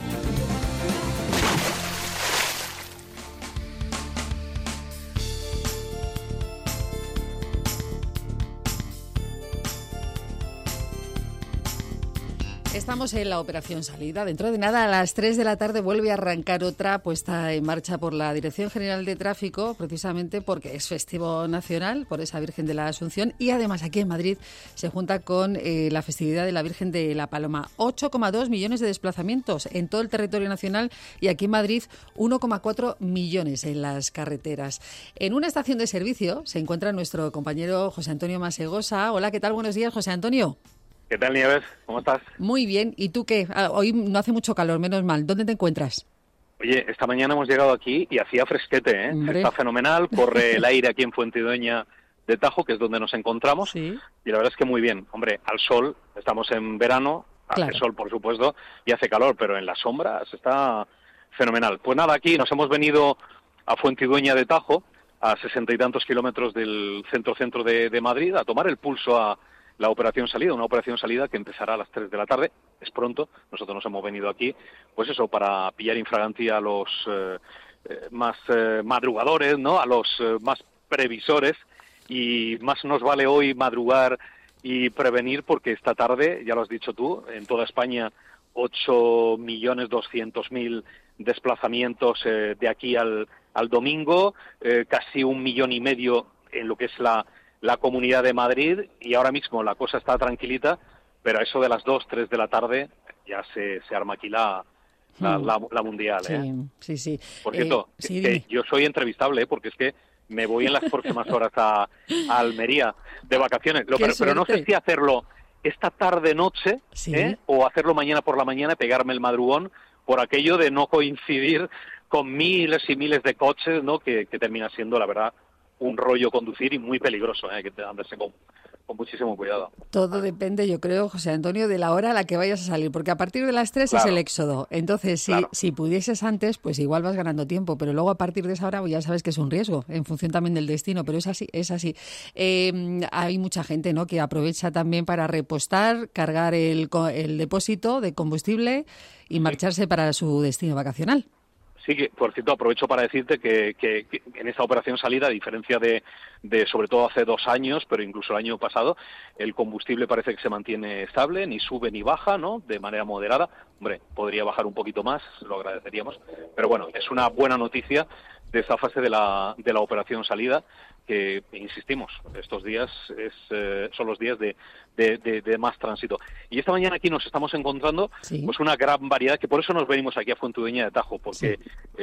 Speaker 2: Estamos en la operación salida. Dentro de nada, a las 3 de la tarde vuelve a arrancar otra puesta en marcha por la Dirección General de Tráfico, precisamente porque es festivo nacional por esa Virgen de la Asunción, y además aquí en Madrid se junta con la festividad de la Virgen de la Paloma. 8,2 millones de desplazamientos en todo el territorio nacional y aquí en Madrid 1,4 millones en las carreteras. En una estación de servicio se encuentra nuestro compañero José Antonio Masegosa. Hola, ¿qué tal? Buenos días, José Antonio.
Speaker 4: ¿Qué tal, Nieves? ¿Cómo estás?
Speaker 2: Muy bien. ¿Y tú qué? Hoy no hace mucho calor, menos mal. ¿Dónde te encuentras?
Speaker 4: Oye, esta mañana hemos llegado aquí y hacía fresquete, ¿eh? Está fenomenal, corre el aire aquí en Fuentidueña de Tajo, que es donde nos encontramos,
Speaker 2: sí.
Speaker 4: Y la verdad es que muy bien. Hombre, al sol, estamos en verano, hace sol, por supuesto, y hace calor, pero en las sombras está fenomenal. Pues nada, aquí nos hemos venido a Fuentidueña de Tajo, a 60 y tantos kilómetros del centro de Madrid, a tomar el pulso a la operación salida, una operación salida que empezará a las 3 de la tarde, es pronto. Nosotros nos hemos venido aquí, pues eso, para pillar infraganti a los más madrugadores, ¿no? A los más previsores, y más nos vale hoy madrugar y prevenir, porque esta tarde, ya lo has dicho tú, en toda España 8.200.000 desplazamientos de aquí al domingo, casi 1,5 millones en lo que es la Comunidad de Madrid, y ahora mismo la cosa está tranquilita, pero a eso de las 2, 3 de la tarde ya se arma aquí la mundial.
Speaker 2: Sí, sí.
Speaker 4: Por cierto,
Speaker 2: sí,
Speaker 4: que yo soy entrevistable, porque es que me voy en las próximas horas a Almería de vacaciones, pero no sé si hacerlo esta tarde-noche, o hacerlo mañana por la mañana, pegarme el madrugón, por aquello de no coincidir con miles y miles de coches, ¿no? Que termina siendo, la verdad, un rollo conducir y muy peligroso, hay que andarse con muchísimo cuidado.
Speaker 2: Todo depende, yo creo, José Antonio, de la hora a la que vayas a salir, porque a partir de las 3 es el éxodo. Entonces, si pudieses antes, pues igual vas ganando tiempo, pero luego a partir de esa hora ya sabes que es un riesgo, en función también del destino, pero es así. Hay mucha gente, ¿no?, que aprovecha también para repostar, cargar el depósito de combustible y marcharse para su destino vacacional.
Speaker 4: Sí, que por cierto aprovecho para decirte que en esta operación salida, a diferencia de sobre todo hace 2 años, pero incluso el año pasado, el combustible parece que se mantiene estable, ni sube ni baja, ¿no?, de manera moderada. Hombre, podría bajar un poquito más, lo agradeceríamos, pero bueno, es una buena noticia de esta fase de la operación salida, que insistimos, estos días son los días de más tránsito. Y esta mañana aquí nos estamos encontrando pues una gran variedad, que por eso nos venimos aquí a Fuentidueña de Tajo, porque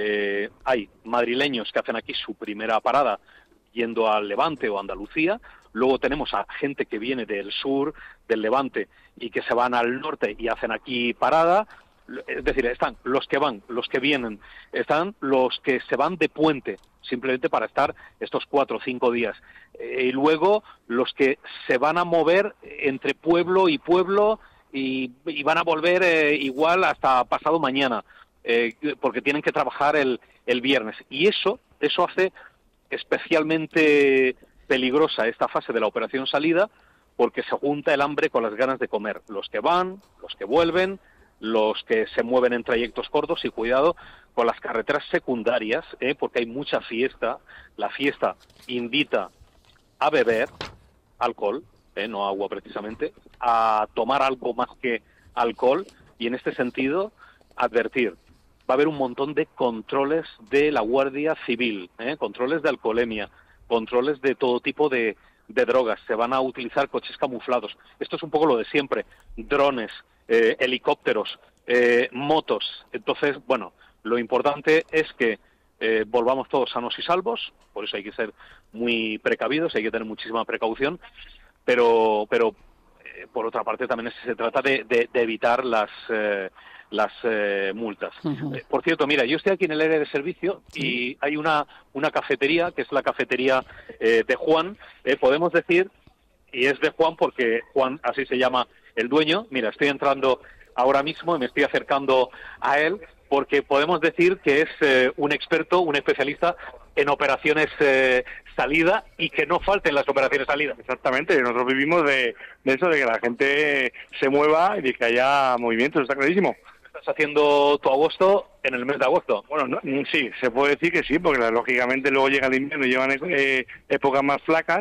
Speaker 4: hay madrileños que hacen aquí su primera parada yendo al Levante o Andalucía. Luego tenemos a gente que viene del sur, del Levante, y que se van al norte y hacen aquí parada. Es decir, están los que van, los que vienen, están los que se van de puente, simplemente para estar estos 4 o 5 días. Y luego los que se van a mover entre pueblo y pueblo y van a volver igual hasta pasado mañana, porque tienen que trabajar el viernes. Y eso hace especialmente peligrosa esta fase de la operación salida, porque se junta el hambre con las ganas de comer. Los que van, los que vuelven, los que se mueven en trayectos cortos, y cuidado con las carreteras secundarias, porque hay mucha fiesta. La fiesta invita a beber alcohol, no agua precisamente, a tomar algo más que alcohol, y en este sentido advertir. Va a haber un montón de controles de la Guardia Civil, controles de alcoholemia, controles de todo tipo de drogas. Se van a utilizar coches camuflados. Esto es un poco lo de siempre. Drones, helicópteros, motos. Entonces, bueno, lo importante es que volvamos todos sanos y salvos. Por eso hay que ser muy precavidos, hay que tener muchísima precaución, pero por otra parte también se trata de evitar las multas. Por cierto, mira, yo estoy aquí en el área de servicio y hay una cafetería, que es la cafetería de Juan, podemos decir, y es de Juan porque Juan, así se llama el dueño. Mira, estoy entrando ahora mismo y me estoy acercando a él, porque podemos decir que es un experto, un especialista en operaciones salida, y que no falten las operaciones salida.
Speaker 22: Exactamente, nosotros vivimos de eso, de que la gente se mueva y de que haya movimientos, está clarísimo.
Speaker 4: ¿Estás haciendo tu agosto en el mes de agosto?
Speaker 22: Bueno, sí, se puede decir que sí, porque lógicamente luego llega el invierno y llevan épocas más flacas,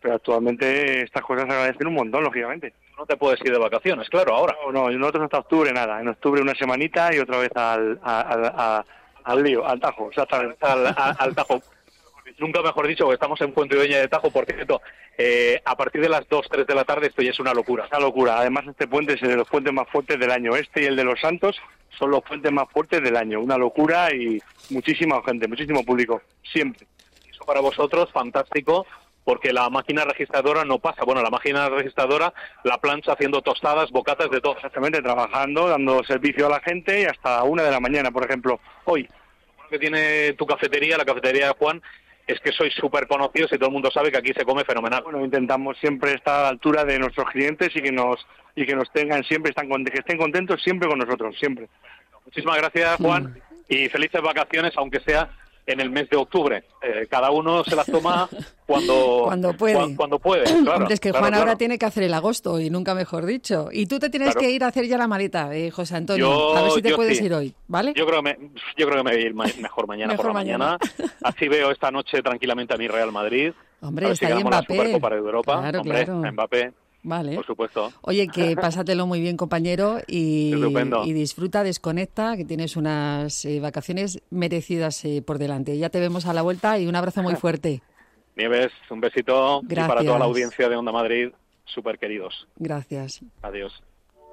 Speaker 22: pero actualmente estas cosas se agradecen un montón, lógicamente.
Speaker 4: No te puedes ir de vacaciones, claro, ahora.
Speaker 22: No, nosotros hasta octubre nada. En octubre una semanita y otra vez al lío, al Tajo, exactamente.
Speaker 4: Al Tajo. Nunca mejor dicho, porque estamos en Fuentidueña de Tajo, por cierto, a partir de las 2, 3 de la tarde esto ya es una locura.
Speaker 22: Una locura. Además, este puente es de los puentes más fuertes del año. Este y el de los Santos son los puentes más fuertes del año. Una locura y muchísima gente, muchísimo público, siempre.
Speaker 4: Eso para vosotros, fantástico, porque la máquina registradora no pasa. Bueno, la máquina registradora, la plancha haciendo tostadas, bocatas, de todo.
Speaker 22: Exactamente, trabajando, dando servicio a la gente y hasta la 1 de la mañana, por ejemplo, hoy.
Speaker 4: Lo que tiene tu cafetería, la cafetería de Juan, es que sois súper conocidos y todo el mundo sabe que aquí se come fenomenal.
Speaker 22: Bueno, intentamos siempre estar a la altura de nuestros clientes y que nos tengan siempre, que estén contentos siempre con nosotros, siempre.
Speaker 4: Muchísimas gracias, Juan, y felices vacaciones, aunque sea en el mes de octubre. Cada uno se las toma cuando puede. Cuando puede, claro.
Speaker 2: Hombre, es que Juan ahora tiene que hacer el agosto, y nunca mejor dicho. Y tú te tienes que ir a hacer ya la maleta, José Antonio. A ver si te puedes ir hoy, ¿vale?
Speaker 4: Yo creo que me voy a ir mejor mañana por la mañana. Así veo esta noche tranquilamente a mi Real Madrid.
Speaker 2: Hombre,
Speaker 4: a ver
Speaker 2: está
Speaker 4: si
Speaker 2: ahí
Speaker 4: ganamos
Speaker 2: Mbappé.
Speaker 4: La Supercopa de Europa.
Speaker 2: Claro,
Speaker 4: hombre,
Speaker 2: claro.
Speaker 4: Mbappé.
Speaker 2: Vale.
Speaker 4: Por supuesto.
Speaker 2: Oye, que pásatelo muy bien, compañero, y disfruta, desconecta, que tienes unas vacaciones merecidas por delante. Ya te vemos a la vuelta y un abrazo muy fuerte.
Speaker 4: Nieves, un besito.
Speaker 2: Gracias.
Speaker 4: Y para toda la audiencia de Onda Madrid, súper queridos.
Speaker 2: Gracias.
Speaker 4: Adiós.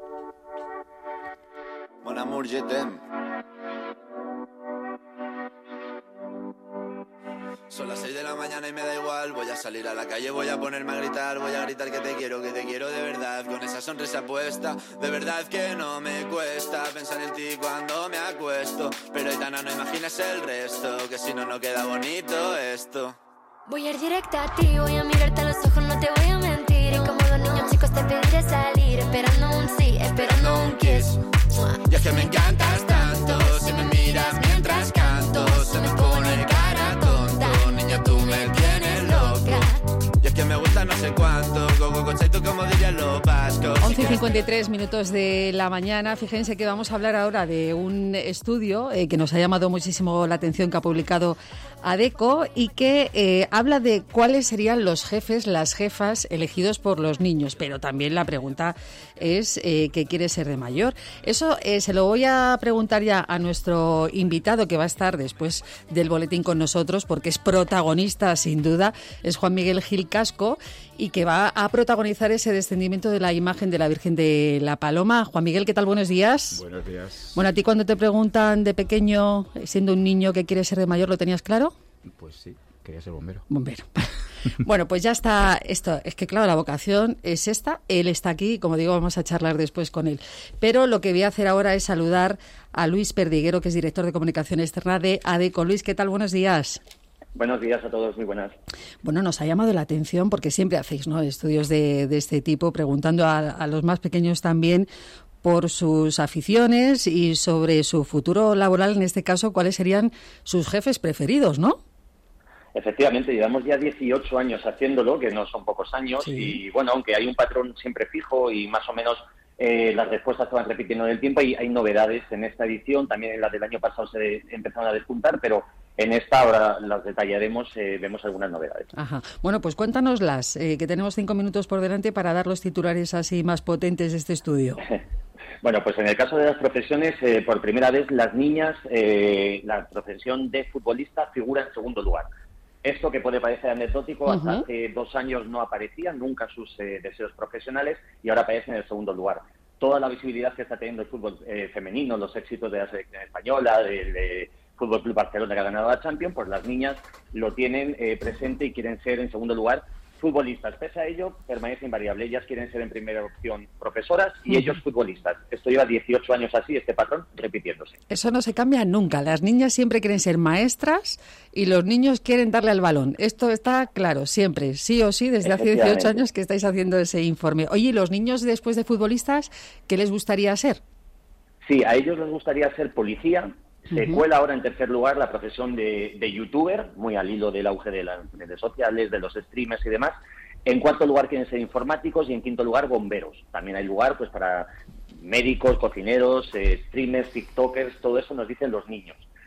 Speaker 5: Mon amour, je t'aime. Son las 6 de la mañana y me da igual. Voy a salir a la calle, voy a ponerme a gritar. Voy a gritar que te quiero de verdad. Con esa sonrisa puesta, de verdad que no me cuesta pensar en ti cuando me acuesto. Pero Aitana, no imagines el resto, que si no, no queda bonito esto.
Speaker 20: Voy a ir directa a ti, voy a mirarte a los ojos, no te voy a mentir. Y como dos niños chicos te pediré salir, esperando un sí, esperando un kiss.
Speaker 5: Y es que me encantas tanto, si me miras mientras canto, se me pone cara tonta, niña tú me tienes loca. Y es que me gusta no sé cuánto, tú como dirían los vascos.
Speaker 2: 11:53 de la mañana. Fíjense que vamos a hablar ahora de un estudio que nos ha llamado muchísimo la atención, que ha publicado ADECO y que habla de cuáles serían los jefes, las jefas elegidos por los niños. Pero también la pregunta es ¿qué quiere ser de mayor? Eso se lo voy a preguntar ya a nuestro invitado, que va a estar después del boletín con nosotros, porque es protagonista sin duda. Es Juan Miguel Gil Casco, y que va a protagonizar ese descendimiento de la imagen de la Virgen de la Paloma. Juan Miguel, ¿qué tal? Buenos días.
Speaker 8: Buenos días.
Speaker 2: Bueno, a ti cuando te preguntan de pequeño, siendo un niño, ¿qué quieres ser de mayor? ¿Lo tenías claro?
Speaker 8: Pues sí, quería ser bombero.
Speaker 2: Bombero. Bueno, pues ya está esto. Es que claro, la vocación es esta. Él está aquí, como digo, vamos a charlar después con él. Pero lo que voy a hacer ahora es saludar a Luis Perdiguero, que es director de comunicación externa de ADECO. Luis, ¿qué tal? Buenos días.
Speaker 23: Buenos días a todos, muy buenas.
Speaker 2: Bueno, nos ha llamado la atención porque siempre hacéis, ¿no?, estudios de este tipo, preguntando a los más pequeños también por sus aficiones y sobre su futuro laboral, en este caso, cuáles serían sus jefes preferidos, ¿no?
Speaker 23: Efectivamente, llevamos ya 18 años haciéndolo, que no son pocos años, sí. Y bueno, aunque hay un patrón siempre fijo y más o menos las respuestas se van repitiendo en el tiempo, y hay novedades en esta edición, también en la del año pasado se empezaron a despuntar, pero en esta ahora las detallaremos, vemos algunas novedades.
Speaker 2: Ajá. Bueno, pues cuéntanoslas, que tenemos 5 minutos por delante para dar los titulares así más potentes de este estudio.
Speaker 23: Bueno, pues en el caso de las profesiones, por primera vez las niñas, la profesión de futbolista figura en segundo lugar. Esto que puede parecer anecdótico, hasta hace 2 años no aparecía nunca sus deseos profesionales, y ahora aparece en el segundo lugar. Toda la visibilidad que está teniendo el fútbol femenino, los éxitos de la selección española, del Fútbol Club Barcelona, que ha ganado la Champions, pues las niñas lo tienen presente y quieren ser en segundo lugar futbolistas. Pese a ello, permanece invariable. Ellas quieren ser en primera opción profesoras y ellos futbolistas. Esto lleva 18 años así, este patrón repitiéndose.
Speaker 2: Eso no se cambia nunca. Las niñas siempre quieren ser maestras y los niños quieren darle al balón. Esto está claro, siempre, sí o sí, desde hace 18 años que estáis haciendo ese informe. Oye, ¿y los niños después de futbolistas, qué les gustaría ser?
Speaker 23: Sí, a ellos les gustaría ser policía. Se cuela ahora en tercer lugar la profesión de youtuber, muy al hilo del auge de las redes sociales, de los streamers y demás. En cuarto lugar quieren ser informáticos y en quinto lugar bomberos. También hay lugar pues para médicos, cocineros, streamers, tiktokers, todo eso nos dicen los niños.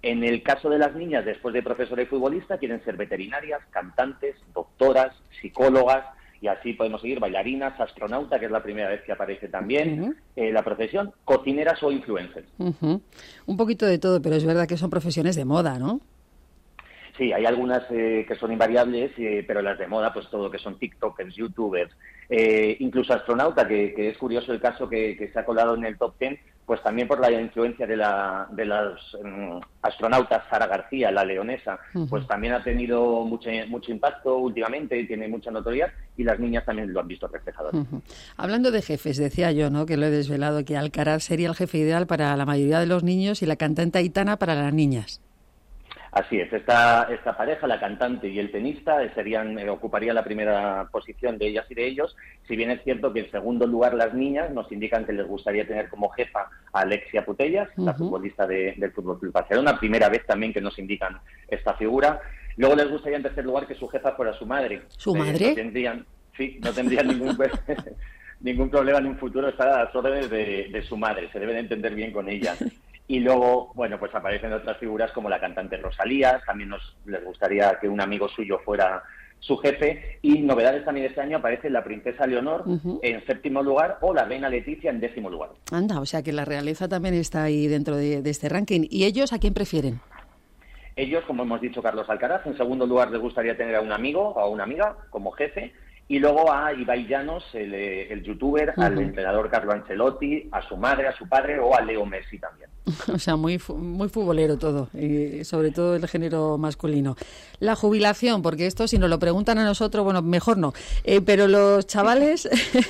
Speaker 23: En el caso de las niñas, después de profesora y futbolista, quieren ser veterinarias, cantantes, doctoras, psicólogas, y así podemos seguir, bailarinas, astronauta, que es la primera vez que aparece también la profesión, cocineras o influencers.
Speaker 2: Un poquito de todo, pero es verdad que son profesiones de moda, ¿no?
Speaker 23: Sí, hay algunas que son invariables, pero las de moda, pues todo lo que son tiktokers, youtubers, incluso astronauta, que es curioso el caso que se ha colado en el top 10, pues también por la influencia de las astronautas. Sara García, la leonesa, pues también ha tenido mucho impacto últimamente y tiene mucha notoriedad, y las niñas también lo han visto reflejado.
Speaker 2: Hablando de jefes, decía yo, ¿no?, que lo he desvelado, que Alcaraz sería el jefe ideal para la mayoría de los niños y la cantante Aitana para las niñas.
Speaker 23: Así es, esta pareja, la cantante y el tenista, ocuparían la primera posición de ellas y de ellos, si bien es cierto que en segundo lugar las niñas nos indican que les gustaría tener como jefa a Alexia Putellas, la futbolista del Fútbol Club Barcelona, primera vez también que nos indican esta figura. Luego les gustaría en tercer lugar que su jefa fuera su madre.
Speaker 2: ¿Su madre?
Speaker 23: No tendrían ningún problema en un futuro estar a las órdenes de su madre, se deben entender bien con ella. Y luego, bueno, pues aparecen otras figuras como la cantante Rosalía, también les gustaría que un amigo suyo fuera su jefe, y novedades también este año aparece la princesa Leonor en séptimo lugar o la reina Leticia en 10º lugar.
Speaker 2: Anda, o sea que la realeza también está ahí dentro de este ranking. ¿Y ellos a quién prefieren?
Speaker 23: Ellos, como hemos dicho, Carlos Alcaraz, en segundo lugar les gustaría tener a un amigo o a una amiga como jefe, y luego a Ibai Llanos, el youtuber, al entrenador Carlo Ancelotti, a su madre, a su padre o a Leo Messi también.
Speaker 2: O sea, muy futbolero todo, y sobre todo el género masculino. La jubilación, porque esto si nos lo preguntan a nosotros, bueno, mejor no. Pero los chavales,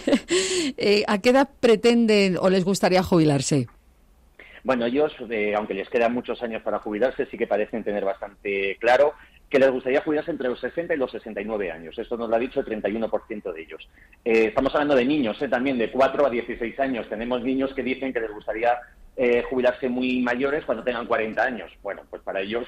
Speaker 2: ¿a qué edad pretenden o les gustaría jubilarse?
Speaker 23: Bueno, ellos, aunque les quedan muchos años para jubilarse, sí que parecen tener bastante claro que les gustaría jubilarse entre los 60 y los 69 años. Esto nos lo ha dicho el 31% de ellos. Estamos hablando de niños, también de 4 a 16 años. Tenemos niños que dicen que les gustaría jubilarse muy mayores cuando tengan 40 años. Bueno, pues para ellos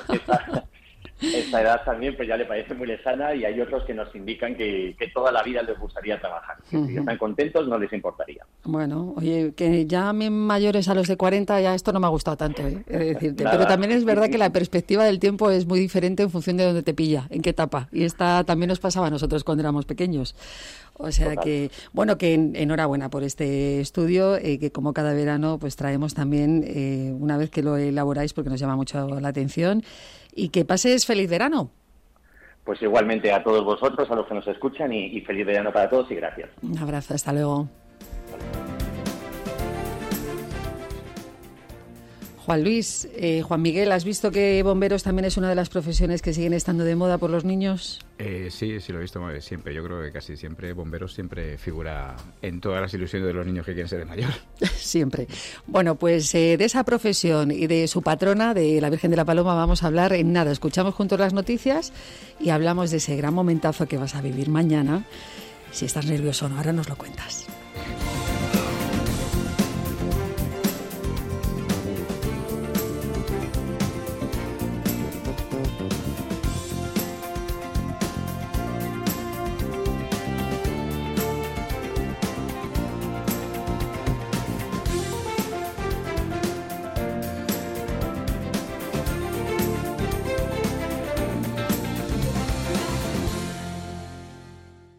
Speaker 23: esta edad también pues ya le parece muy lejana, y hay otros que nos indican que toda la vida les gustaría trabajar. Que si están contentos no les importaría.
Speaker 2: Bueno, oye, que llamen mayores a los de 40, ya esto no me ha gustado tanto, he de decirte.
Speaker 23: Nada.
Speaker 2: Pero también es verdad que la perspectiva del tiempo es muy diferente en función de dónde te pilla, en qué etapa. Y esta también nos pasaba a nosotros cuando éramos pequeños. O sea que, bueno, que enhorabuena por este estudio, que como cada verano pues traemos también, una vez que lo elaboráis, porque nos llama mucho la atención. Y que pases feliz verano.
Speaker 23: Pues igualmente a todos vosotros, a los que nos escuchan, y feliz verano para todos y gracias.
Speaker 2: Un abrazo, hasta luego. Juan Luis, Juan Miguel, ¿has visto que bomberos también es una de las profesiones que siguen estando de moda por los niños?
Speaker 8: Sí, lo he visto siempre. Yo creo que casi siempre bomberos siempre figura en todas las ilusiones de los niños que quieren ser de mayor.
Speaker 2: Siempre. Bueno, pues de esa profesión y de su patrona, de la Virgen de la Paloma, vamos a hablar en nada. Escuchamos juntos las noticias y hablamos de ese gran momentazo que vas a vivir mañana. Si estás nervioso o no, ahora nos lo cuentas.